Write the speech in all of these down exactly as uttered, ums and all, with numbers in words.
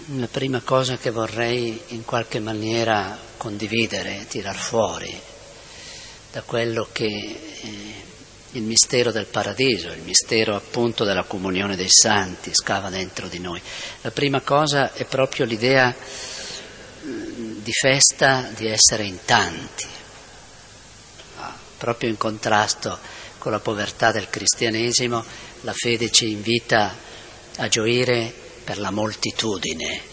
La prima cosa che vorrei in qualche maniera condividere, tirar fuori da quello che eh, il mistero del paradiso, il mistero appunto della comunione dei santi scava dentro di noi. La prima cosa è proprio l'idea mh, di festa di essere in tanti, ah, proprio in contrasto con la povertà del cristianesimo. La fede ci invita a gioire per la moltitudine. Eh.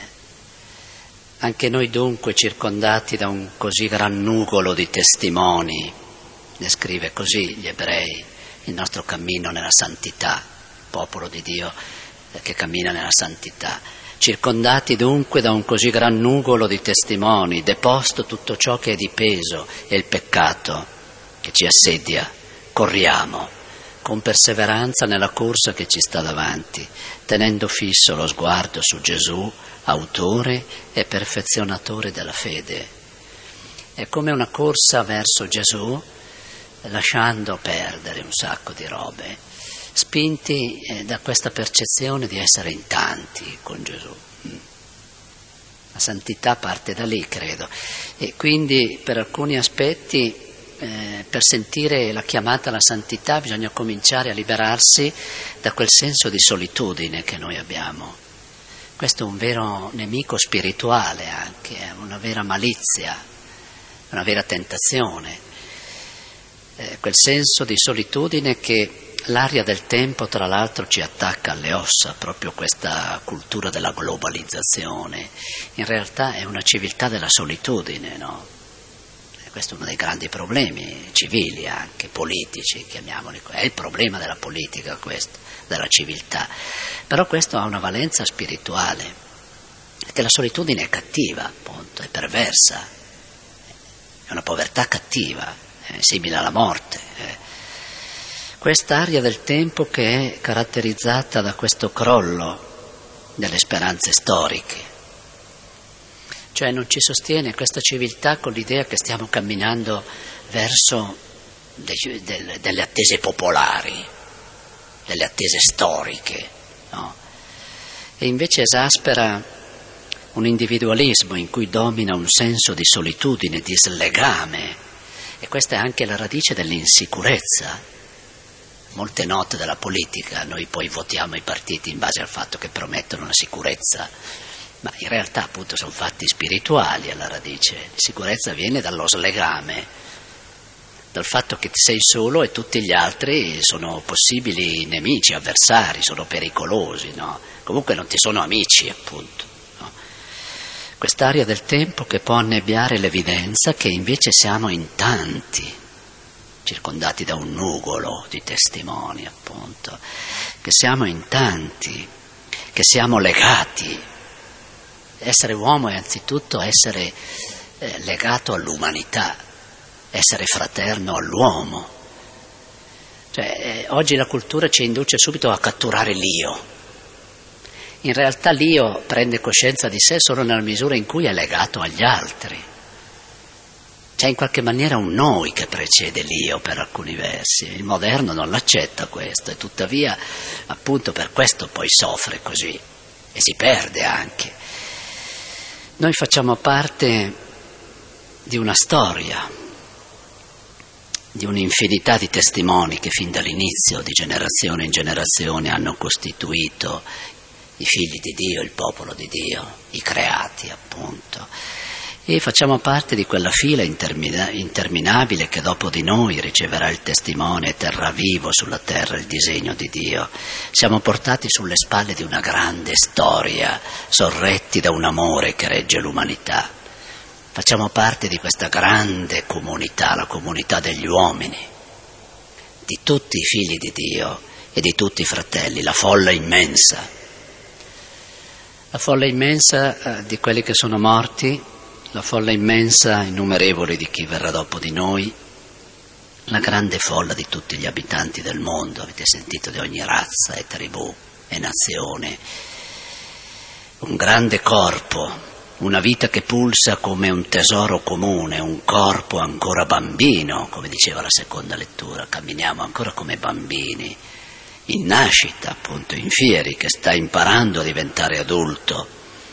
Anche noi dunque, circondati da un così gran nugolo di testimoni, descrive così gli ebrei il nostro cammino nella santità, il popolo di Dio che cammina nella santità. Circondati dunque da un così gran nugolo di testimoni, deposto tutto ciò che è di peso e il peccato che ci assedia, corriamo con perseveranza nella corsa che ci sta davanti, tenendo fisso lo sguardo su Gesù, autore e perfezionatore della fede. È come una corsa verso Gesù, lasciando perdere un sacco di robe, spinti eh, da questa percezione di essere in tanti con Gesù. La santità parte da lì, credo, e quindi per alcuni aspetti Eh, per sentire la chiamata alla santità bisogna cominciare a liberarsi da quel senso di solitudine che noi abbiamo. Questo è un vero nemico spirituale anche, è una vera malizia, una vera tentazione. Eh, quel senso di solitudine che l'aria del tempo tra l'altro ci attacca alle ossa, proprio questa cultura della globalizzazione. In realtà è una civiltà della solitudine, no? Questo è uno dei grandi problemi civili, anche politici, chiamiamoli. È il problema della politica questo, della civiltà. Però questo ha una valenza spirituale, perché la solitudine è cattiva, appunto, è perversa, è una povertà cattiva, è simile alla morte. Quest'area del tempo che è caratterizzata da questo crollo delle speranze storiche. Cioè non ci sostiene questa civiltà con l'idea che stiamo camminando verso de, de, delle attese popolari, delle attese storiche, no? E invece esaspera un individualismo in cui domina un senso di solitudine, di slegame, e questa è anche la radice dell'insicurezza. Molte note della politica, noi poi votiamo i partiti in base al fatto che promettono la sicurezza, ma in realtà appunto sono fatti spirituali alla radice. La sicurezza viene dallo slegame, dal fatto che sei solo e tutti gli altri sono possibili nemici, avversari, sono pericolosi, no? Comunque non ti sono amici, appunto, no? Quest'area del tempo che può annebbiare l'evidenza che invece siamo in tanti, circondati da un nugolo di testimoni, appunto, che siamo in tanti, che siamo legati. Essere uomo è anzitutto essere eh, legato all'umanità, essere fraterno all'uomo. Cioè, eh, oggi la cultura ci induce subito a catturare l'io. In realtà l'io prende coscienza di sé solo nella misura in cui è legato agli altri. C'è in qualche maniera un noi che precede l'io per alcuni versi. Il moderno non l'accetta questo e tuttavia appunto per questo poi soffre così e si perde anche. Noi facciamo parte di una storia, di un'infinità di testimoni che fin dall'inizio, di generazione in generazione, hanno costituito i figli di Dio, il popolo di Dio, i creati appunto. E facciamo parte di quella fila intermina- interminabile che dopo di noi riceverà il testimone e terrà vivo sulla terra il disegno di Dio. Siamo portati sulle spalle di una grande storia, sorretti da un amore che regge l'umanità. Facciamo parte di questa grande comunità, la comunità degli uomini, di tutti i figli di Dio e di tutti i fratelli, la folla immensa. La folla immensa eh, di quelli che sono morti, la folla immensa, innumerevole di chi verrà dopo di noi, la grande folla di tutti gli abitanti del mondo, avete sentito, di ogni razza e tribù e nazione, un grande corpo, una vita che pulsa come un tesoro comune, un corpo ancora bambino, come diceva la seconda lettura, camminiamo ancora come bambini, in nascita, appunto, in fieri, che sta imparando a diventare adulto,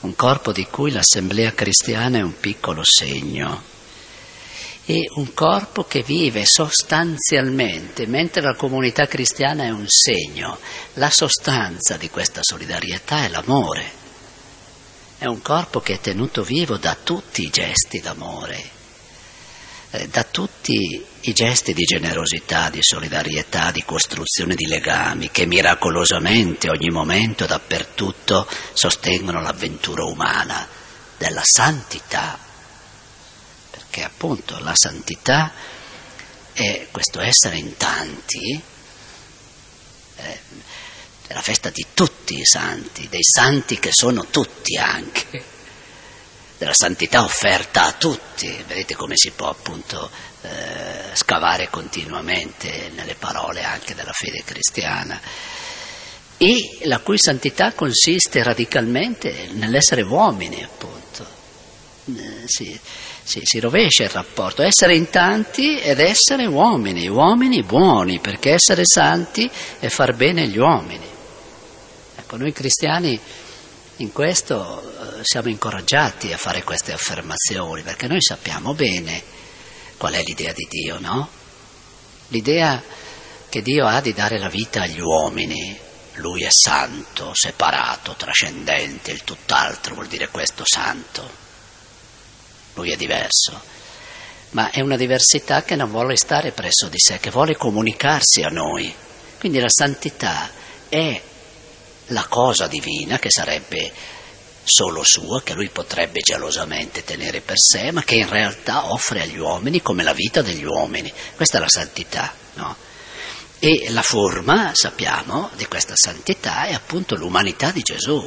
un corpo di cui l'Assemblea Cristiana è un piccolo segno, e un corpo che vive sostanzialmente, mentre la comunità cristiana è un segno, la sostanza di questa solidarietà è l'amore. È un corpo che è tenuto vivo da tutti i gesti d'amore, eh, da tutti i gesti di generosità, di solidarietà, di costruzione di legami, che miracolosamente ogni momento, dappertutto, sostengono l'avventura umana della santità. Che appunto la santità è questo essere in tanti, è la festa di tutti i santi, dei santi che sono tutti anche, della santità offerta a tutti. Vedete come si può appunto eh, scavare continuamente nelle parole anche della fede cristiana, e la cui santità consiste radicalmente nell'essere uomini, appunto. Eh, sì. Sì, si rovescia il rapporto, essere in tanti ed essere uomini, uomini buoni, perché essere santi è far bene gli uomini. Ecco, noi cristiani in questo eh, siamo incoraggiati a fare queste affermazioni, perché noi sappiamo bene qual è l'idea di Dio, no? L'idea che Dio ha di dare la vita agli uomini. Lui è santo, separato, trascendente, il tutt'altro, vuol dire questo santo. Lui è diverso, ma è una diversità che non vuole stare presso di sé, che vuole comunicarsi a noi. Quindi la santità è la cosa divina che sarebbe solo sua, che lui potrebbe gelosamente tenere per sé, ma che in realtà offre agli uomini come la vita degli uomini. Questa è la santità, no? E la forma, sappiamo, di questa santità è appunto l'umanità di Gesù.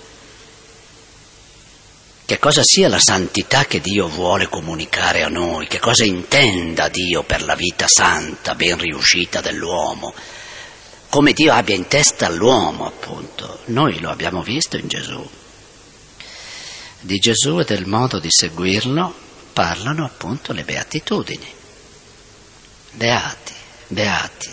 Che cosa sia la santità che Dio vuole comunicare a noi, che cosa intenda Dio per la vita santa, ben riuscita dell'uomo, come Dio abbia in testa l'uomo, appunto. Noi lo abbiamo visto in Gesù. Di Gesù e del modo di seguirlo parlano appunto le beatitudini. Beati, beati,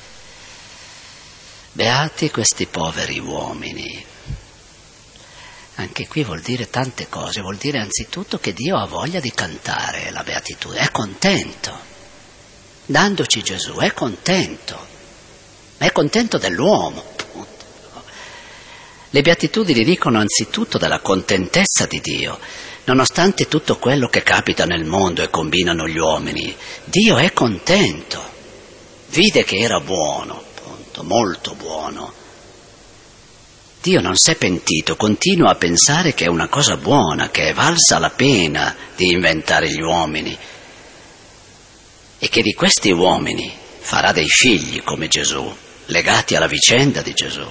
beati questi poveri uomini. Anche qui vuol dire tante cose, vuol dire anzitutto che Dio ha voglia di cantare la beatitudine, è contento, dandoci Gesù, è contento, è contento dell'uomo, appunto. Le beatitudini dicono anzitutto della contentezza di Dio, nonostante tutto quello che capita nel mondo e combinano gli uomini, Dio è contento, vide che era buono, appunto, molto buono. Dio non si è pentito, continua a pensare che è una cosa buona, che è valsa la pena di inventare gli uomini e che di questi uomini farà dei figli come Gesù, legati alla vicenda di Gesù.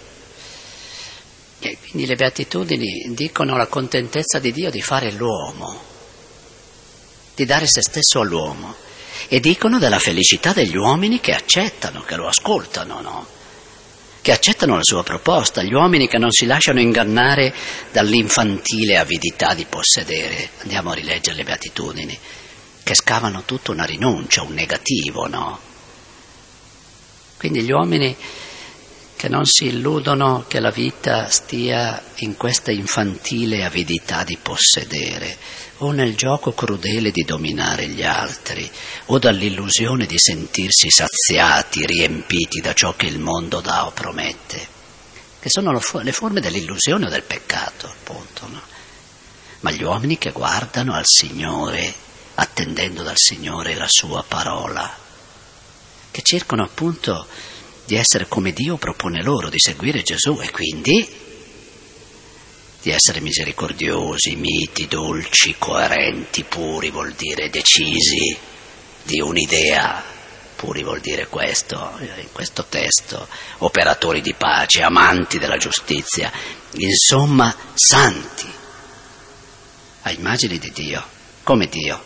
E quindi le beatitudini dicono la contentezza di Dio di fare l'uomo, di dare se stesso all'uomo, e dicono della felicità degli uomini che accettano, che lo ascoltano, no? Che accettano la sua proposta, gli uomini che non si lasciano ingannare dall'infantile avidità di possedere. Andiamo a rileggere le beatitudini, che scavano tutta una rinuncia, un negativo, no? Quindi gli uomini che non si illudono che la vita stia in questa infantile avidità di possedere, o nel gioco crudele di dominare gli altri, o dall'illusione di sentirsi saziati, riempiti da ciò che il mondo dà o promette, che sono le forme dell'illusione o del peccato, appunto, no? Ma gli uomini che guardano al Signore, attendendo dal Signore la sua parola, che cercano appunto di essere come Dio propone loro, di seguire Gesù e quindi di essere misericordiosi, miti, dolci, coerenti, puri vuol dire decisi, di un'idea, puri vuol dire questo, in questo testo, operatori di pace, amanti della giustizia, insomma santi, a immagine di Dio, come Dio.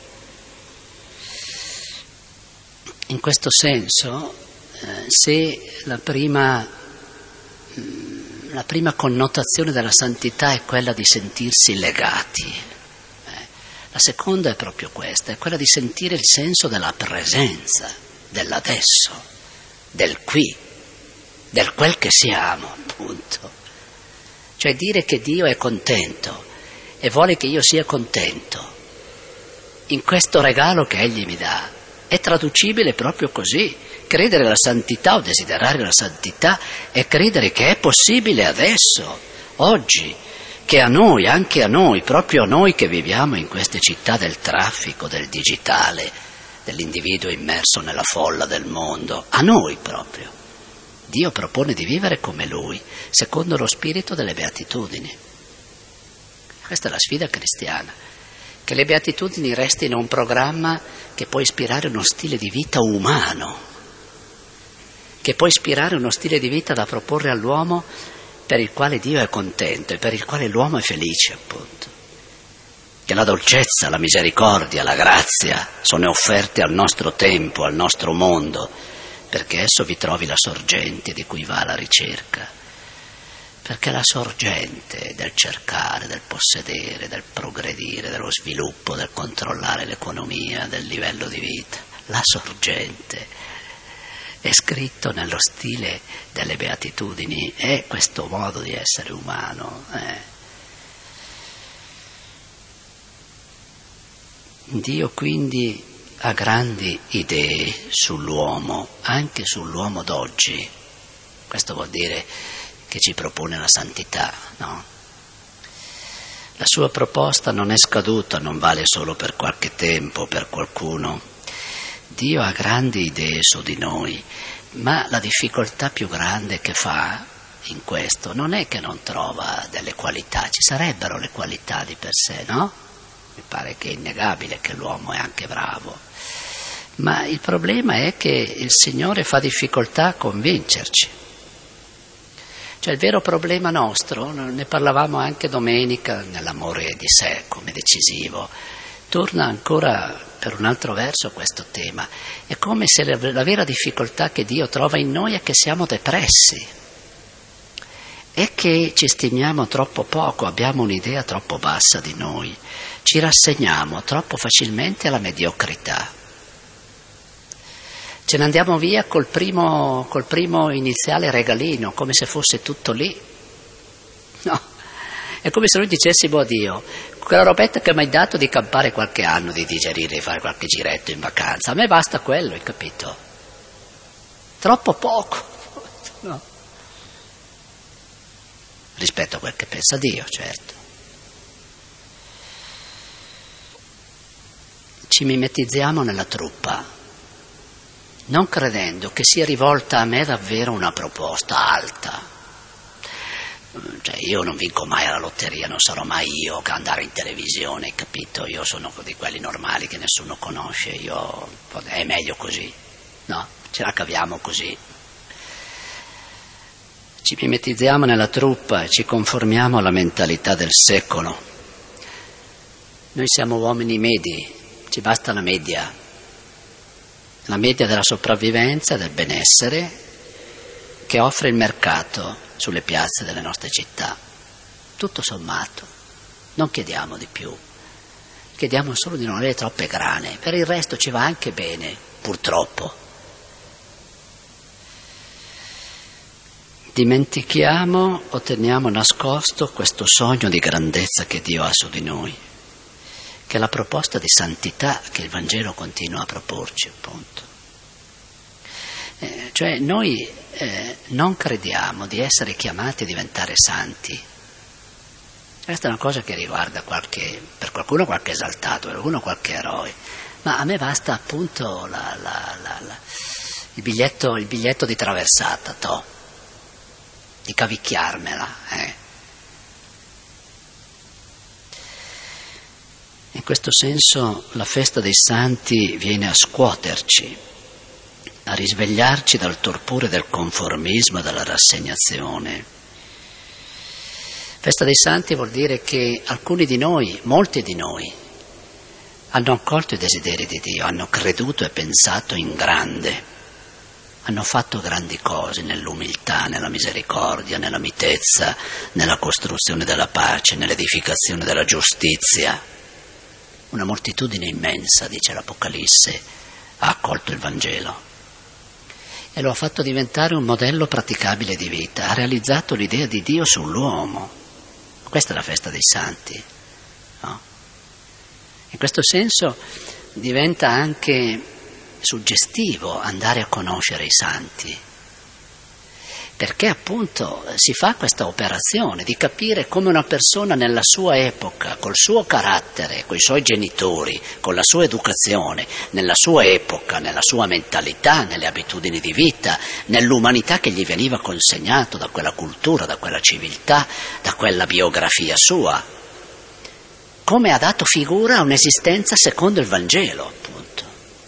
In questo senso, eh, se la prima... Mh, La prima connotazione della santità è quella di sentirsi legati. Eh, la seconda è proprio questa, è quella di sentire il senso della presenza, dell'adesso, del qui, del quel che siamo, appunto. Cioè dire che Dio è contento e vuole che io sia contento in questo regalo che Egli mi dà. È traducibile proprio così. Credere alla santità o desiderare la santità è credere che è possibile adesso, oggi, che a noi, anche a noi, proprio a noi che viviamo in queste città del traffico, del digitale, dell'individuo immerso nella folla del mondo, a noi proprio, Dio propone di vivere come Lui, secondo lo spirito delle beatitudini. Questa è la sfida cristiana, che le beatitudini restino un programma che può ispirare uno stile di vita umano, che può ispirare uno stile di vita da proporre all'uomo per il quale Dio è contento e per il quale l'uomo è felice, appunto. Che la dolcezza, la misericordia, la grazia sono offerte al nostro tempo, al nostro mondo, perché esso vi trovi la sorgente di cui va la ricerca. Perché la sorgente del cercare, del possedere, del progredire, dello sviluppo, del controllare l'economia, del livello di vita, la sorgente è scritto nello stile delle beatitudini, è questo modo di essere umano. Eh. Dio quindi ha grandi idee sull'uomo, anche sull'uomo d'oggi. Questo vuol dire che ci propone la santità, no? La sua proposta non è scaduta, non vale solo per qualche tempo, per qualcuno. Dio ha grandi idee su di noi, ma la difficoltà più grande che fa in questo non è che non trova delle qualità, ci sarebbero le qualità di per sé, no? Mi pare che è innegabile che l'uomo è anche bravo, ma il problema è che il Signore fa difficoltà a convincerci. Cioè il vero problema nostro, ne parlavamo anche domenica nell'amore di sé come decisivo, torna ancora per un altro verso questo tema. È come se la, la vera difficoltà che Dio trova in noi è che siamo depressi, è che ci stimiamo troppo poco, abbiamo un'idea troppo bassa di noi, ci rassegniamo troppo facilmente alla mediocrità. Ce ne andiamo via col primo, col primo iniziale regalino, come se fosse tutto lì. No, è come se noi dicessimo a Dio, quella robetta che mi hai dato di campare qualche anno, di digerire, di fare qualche giretto in vacanza, a me basta quello, hai capito? Troppo poco, no? Rispetto a quel che pensa Dio, certo. Ci mimetizziamo nella truppa, non credendo che sia rivolta a me davvero una proposta alta. Cioè io non vinco mai alla lotteria, non sarò mai io che andare in televisione, capito? Io sono di quelli normali che nessuno conosce, io è meglio così, no? Ce la caviamo così. Ci mimetizziamo nella truppa e ci conformiamo alla mentalità del secolo. Noi siamo uomini medi, ci basta la media. La media della sopravvivenza e del benessere che offre il mercato sulle piazze delle nostre città. Tutto sommato, non chiediamo di più, chiediamo solo di non avere troppe grane, per il resto ci va anche bene, purtroppo. Dimentichiamo o teniamo nascosto questo sogno di grandezza che Dio ha su di noi, che è la proposta di santità che il Vangelo continua a proporci, appunto. Eh, cioè noi eh, non crediamo di essere chiamati a diventare santi. Questa è una cosa che riguarda qualche, per qualcuno qualche esaltato, per qualcuno qualche eroe, ma a me basta appunto la, la, la, la, il, biglietto, il biglietto di traversata, toh, di cavicchiarmela, eh. In questo senso la festa dei santi viene a scuoterci, a risvegliarci dal torpore del conformismo e dalla rassegnazione. Festa dei santi vuol dire che alcuni di noi, molti di noi, hanno accolto i desideri di Dio, hanno creduto e pensato in grande, hanno fatto grandi cose nell'umiltà, nella misericordia, nella mitezza, nella costruzione della pace, nell'edificazione della giustizia. Una moltitudine immensa, dice l'Apocalisse, ha accolto il Vangelo e lo ha fatto diventare un modello praticabile di vita, ha realizzato l'idea di Dio sull'uomo. Questa è la festa dei santi, no? In questo senso diventa anche suggestivo andare a conoscere i santi, perché appunto si fa questa operazione di capire come una persona nella sua epoca, col suo carattere, coi suoi genitori, con la sua educazione, nella sua epoca, nella sua mentalità, nelle abitudini di vita, nell'umanità che gli veniva consegnato da quella cultura, da quella civiltà, da quella biografia sua, come ha dato figura a un'esistenza secondo il Vangelo, appunto,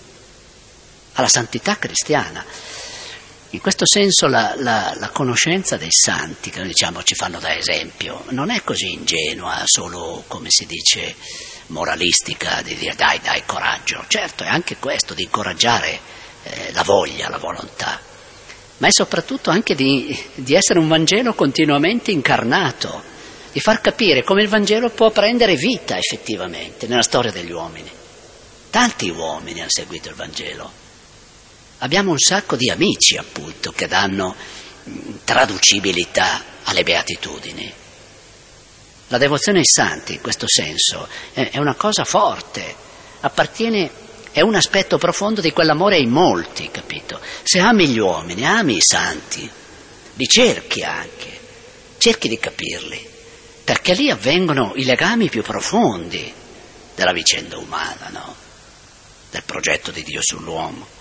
alla santità cristiana. In questo senso la, la, la conoscenza dei santi, che noi diciamo ci fanno da esempio, non è così ingenua, solo, come si dice, moralistica, di dire dai, dai, coraggio. Certo, è anche questo, di incoraggiare eh, la voglia, la volontà, ma è soprattutto anche di, di essere un Vangelo continuamente incarnato, di far capire come il Vangelo può prendere vita effettivamente nella storia degli uomini. Tanti uomini hanno seguito il Vangelo. Abbiamo un sacco di amici, appunto, che danno traducibilità alle beatitudini. La devozione ai santi, in questo senso, è una cosa forte, appartiene, è un aspetto profondo di quell'amore ai molti, capito? Se ami gli uomini, ami i santi, li cerchi anche, cerchi di capirli, perché lì avvengono i legami più profondi della vicenda umana, no? Del progetto di Dio sull'uomo.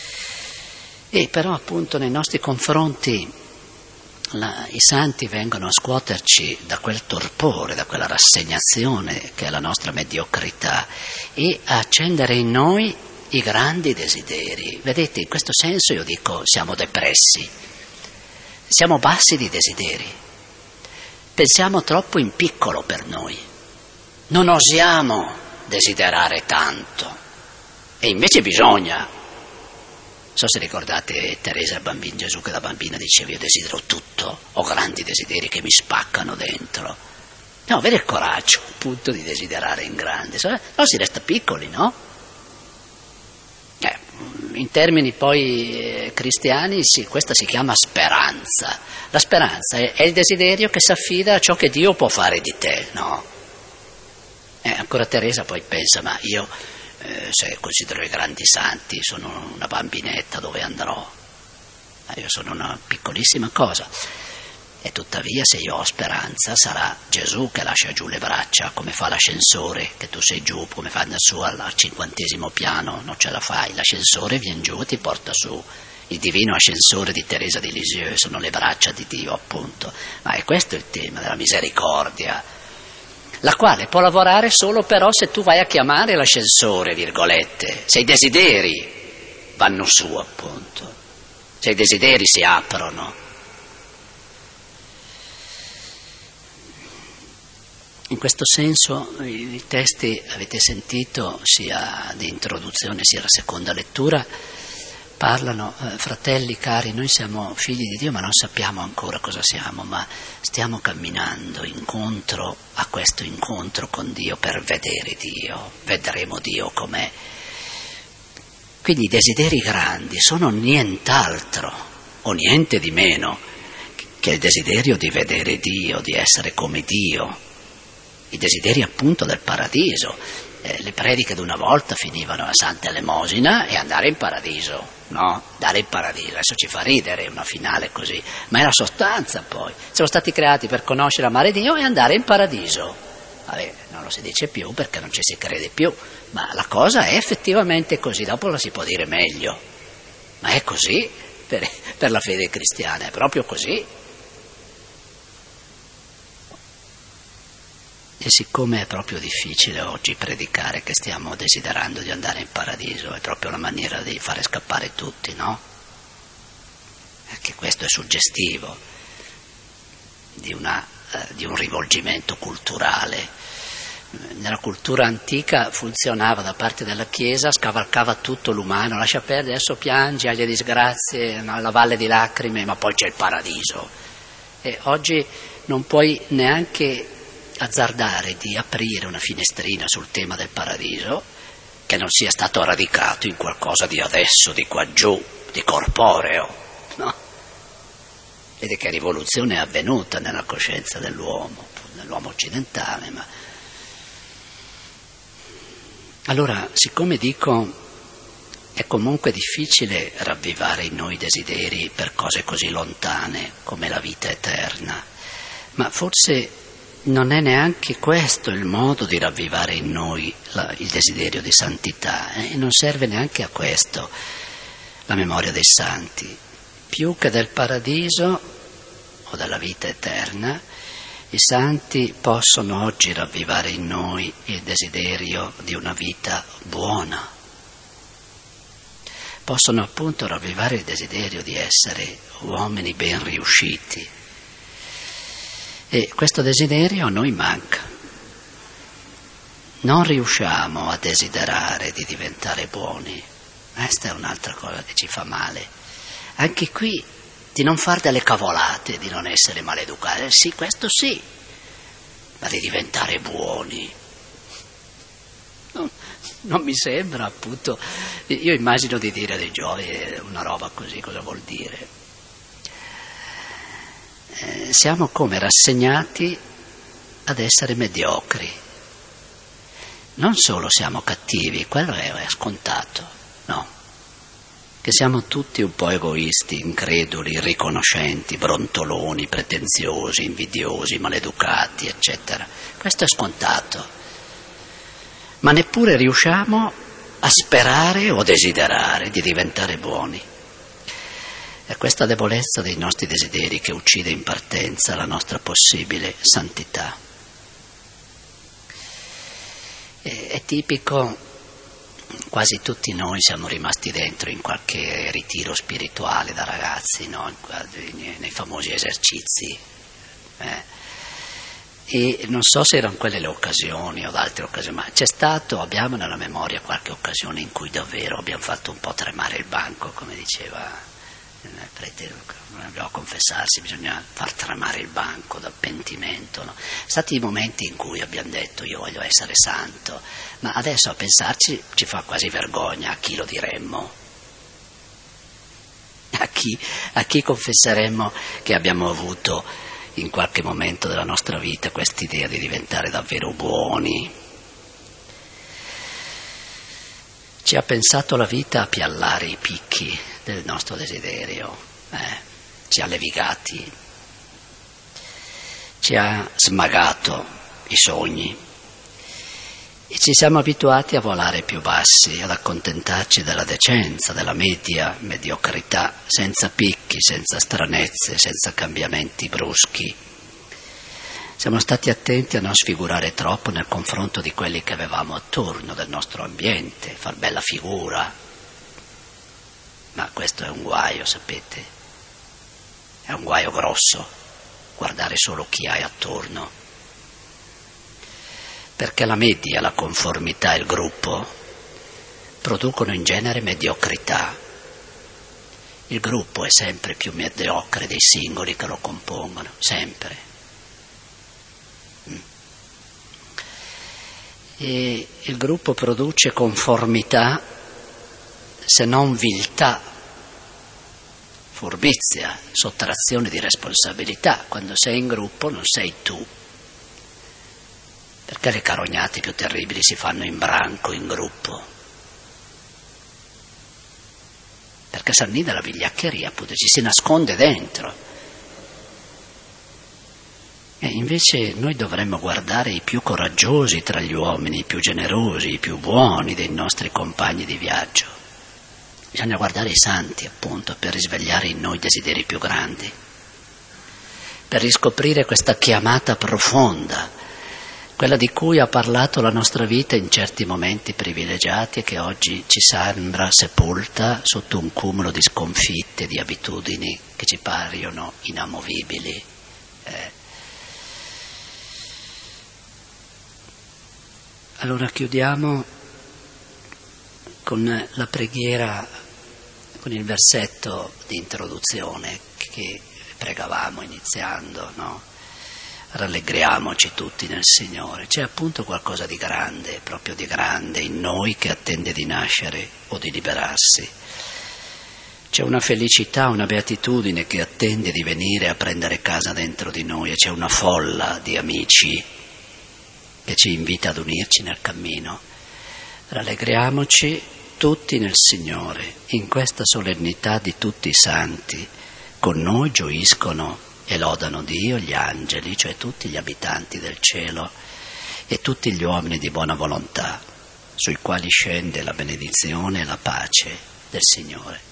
E però appunto nei nostri confronti la, i santi vengono a scuoterci da quel torpore, da quella rassegnazione che è la nostra mediocrità e a accendere in noi i grandi desideri. Vedete, in questo senso io dico siamo depressi, siamo bassi di desideri, pensiamo troppo in piccolo per noi, non osiamo desiderare tanto e invece bisogna. Non so se ricordate Teresa il bambino Gesù, che da bambina diceva io desidero tutto, ho grandi desideri che mi spaccano dentro. No, avere il coraggio appunto di desiderare in grande, no si resta piccoli, no? Eh, in termini poi eh, cristiani sì, questa si chiama speranza. La speranza è, è il desiderio che si affida a ciò che Dio può fare di te, no? Eh, ancora Teresa poi pensa, ma io... Eh, se considero i grandi santi sono una bambinetta, dove andrò? Eh, io sono una piccolissima cosa e tuttavia se io ho speranza sarà Gesù che lascia giù le braccia, come fa l'ascensore, che tu sei giù, come fa su al cinquantesimo piano, non ce la fai, l'ascensore viene giù e ti porta su. Il divino ascensore di Teresa di Lisieux sono le braccia di Dio, appunto. Ma è questo il tema della misericordia, la quale può lavorare solo però se tu vai a chiamare l'ascensore, virgolette, se i desideri vanno su, appunto, se i desideri si aprono. In questo senso i testi, avete sentito, sia di introduzione sia la seconda lettura, parlano, eh, fratelli cari, noi siamo figli di Dio ma non sappiamo ancora cosa siamo, ma stiamo camminando incontro a questo incontro con Dio per vedere Dio, vedremo Dio com'è. Quindi i desideri grandi sono nient'altro o niente di meno che il desiderio di vedere Dio, di essere come Dio, i desideri appunto del paradiso. Eh, le prediche di una volta finivano a Santa Elemosina e andare in paradiso. No, dare il paradiso, adesso ci fa ridere una finale così, ma è la sostanza poi. Siamo stati creati per conoscere e amare Dio e andare in paradiso. Vabbè, non lo si dice più perché non ci si crede più, ma la cosa è effettivamente così, dopo la si può dire meglio, ma è così per, per la fede cristiana, è proprio così. E siccome è proprio difficile oggi predicare che stiamo desiderando di andare in paradiso, è proprio una maniera di fare scappare tutti, no? Perché questo è suggestivo di, una, eh, di un rivolgimento culturale. Nella cultura antica funzionava da parte della Chiesa, scavalcava tutto l'umano, lascia perdere, adesso piangi alle disgrazie, alla valle di lacrime, ma poi c'è il paradiso. E oggi non puoi neanche azzardare di aprire una finestrina sul tema del paradiso che non sia stato radicato in qualcosa di adesso, di qua giù, di corporeo, no? Vede che rivoluzione è avvenuta nella coscienza dell'uomo, nell'uomo occidentale, ma allora, siccome dico è comunque difficile ravvivare in noi desideri per cose così lontane come la vita eterna, ma forse non è neanche questo il modo di ravvivare in noi la, il desiderio di santità, eh? E non serve neanche a questo la memoria dei santi. Più che del paradiso o della vita eterna, i santi possono oggi ravvivare in noi il desiderio di una vita buona. Possono appunto ravvivare il desiderio di essere uomini ben riusciti. E questo desiderio a noi manca. Non riusciamo a desiderare di diventare buoni. Questa è un'altra cosa che ci fa male. Anche qui, di non far delle cavolate, di non essere maleducati. Sì, questo sì, ma di diventare buoni. Non, non mi sembra, appunto. Io immagino di dire dei Giovi una roba così, cosa vuol dire? Eh, siamo come rassegnati ad essere mediocri. Non solo siamo cattivi, quello è, è scontato, no. Che siamo tutti un po' egoisti, increduli, irriconoscenti, brontoloni, pretenziosi, invidiosi, maleducati, eccetera. Questo è scontato. Ma neppure riusciamo a sperare o desiderare di diventare buoni. È questa debolezza dei nostri desideri che uccide in partenza la nostra possibile santità. È, è tipico. Quasi tutti noi siamo rimasti dentro in qualche ritiro spirituale da ragazzi, no? Nei famosi esercizi. Eh? E non so se erano quelle le occasioni o altre occasioni, ma c'è stato, abbiamo nella memoria qualche occasione in cui davvero abbiamo fatto un po' tremare il banco, come diceva il prete, non dobbiamo confessarsi, bisogna far tremare il banco dal pentimento, no? Sono stati i momenti in cui abbiamo detto io voglio essere santo, ma adesso a pensarci ci fa quasi vergogna. A chi lo diremmo? A chi, a chi confesseremmo che abbiamo avuto in qualche momento della nostra vita quest'idea di diventare davvero buoni? Ci ha pensato la vita a piallare i picchi del nostro desiderio, eh? Ci ha levigati, ci ha smagato i sogni e ci siamo abituati a volare più bassi, ad accontentarci della decenza, della media mediocrità, senza picchi, senza stranezze, senza cambiamenti bruschi. Siamo stati attenti a non sfigurare troppo nel confronto di quelli che avevamo attorno, del nostro ambiente, far bella figura. Ma questo è un guaio, sapete? È un guaio grosso, guardare solo chi hai attorno. Perché la media, la conformità e il gruppo producono in genere mediocrità. Il gruppo è sempre più mediocre dei singoli che lo compongono, sempre. E il gruppo produce conformità, se non viltà, furbizia, sottrazione di responsabilità. Quando sei in gruppo non sei tu. Perché le carognate più terribili si fanno in branco, in gruppo? Perché s'annida la vigliaccheria, appunto, ci si nasconde dentro. E invece noi dovremmo guardare i più coraggiosi tra gli uomini, i più generosi, i più buoni dei nostri compagni di viaggio. Bisogna guardare i santi, appunto, per risvegliare in noi desideri più grandi, per riscoprire questa chiamata profonda, quella di cui ha parlato la nostra vita in certi momenti privilegiati e che oggi ci sembra sepolta sotto un cumulo di sconfitte, di abitudini che ci paiono inamovibili. Eh. Allora chiudiamo con la preghiera, con il versetto di introduzione che pregavamo iniziando, no? Rallegriamoci tutti nel Signore. C'è appunto qualcosa di grande, proprio di grande in noi che attende di nascere o di liberarsi. C'è una felicità, una beatitudine che attende di venire a prendere casa dentro di noi, e c'è una folla di amici che ci invita ad unirci nel cammino. Rallegriamoci tutti nel Signore, in questa solennità di tutti i santi. Con noi gioiscono e lodano Dio gli angeli, cioè tutti gli abitanti del cielo e tutti gli uomini di buona volontà, sui quali scende la benedizione e la pace del Signore.